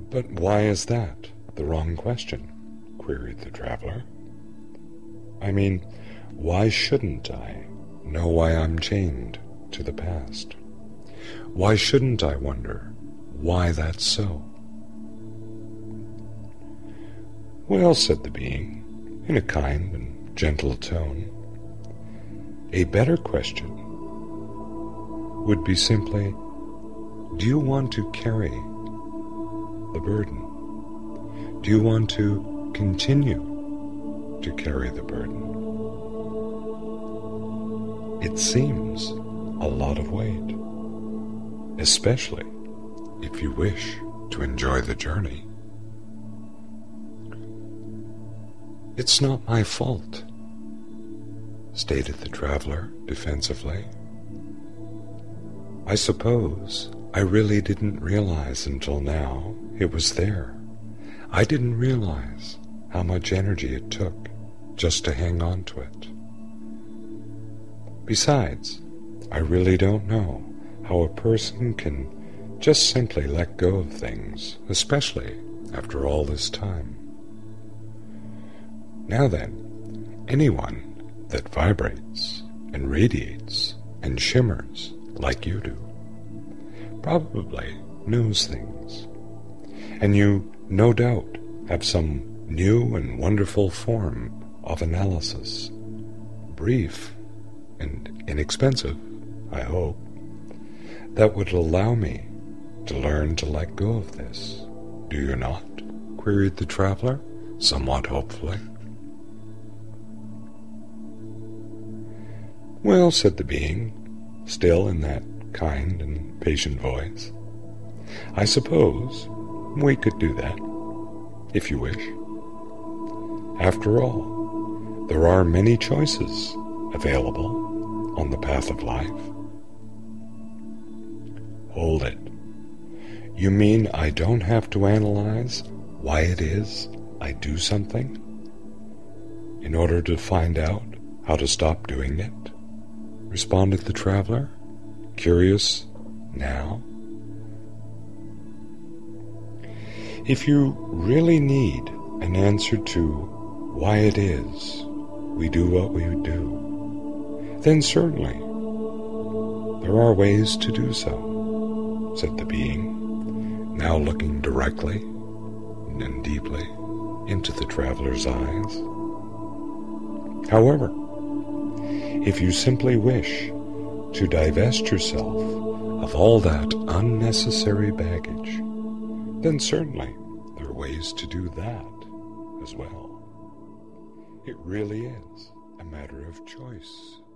"But why is that the wrong question?" queried the traveler. "I mean, why shouldn't I know why I'm chained to the past? Why shouldn't I wonder why that's so?" "Well," said the being, in a kind and gentle tone, "a better question would be simply, do you want to carry the burden? Do you want to continue to carry the burden? It seems a lot of weight, especially if you wish to enjoy the journey." "It's not my fault," stated the traveler defensively. "I suppose I really didn't realize until now it was there. I didn't realize how much energy it took just to hang on to it. Besides, I really don't know how a person can just simply let go of things, especially after all this time. Now then, anyone that vibrates and radiates and shimmers like you do probably knows things, and you no doubt have some new and wonderful form of analysis, brief and inexpensive, I hope, that would allow me to learn to let go of this. Do you not?" queried the traveler, somewhat hopefully. "Well," said the being, still in that kind and patient voice, "I suppose we could do that, if you wish. After all, there are many choices available on the path of life." "Hold it. You mean I don't have to analyze why it is I do something in order to find out how to stop doing it?" responded the traveler, curious now. "If you really need an answer to why it is we do what we do, then certainly there are ways to do so," said the being, now looking directly and deeply into the traveler's eyes. "However, if you simply wish to divest yourself of all that unnecessary baggage, then certainly there are ways to do that as well. It really is a matter of choice."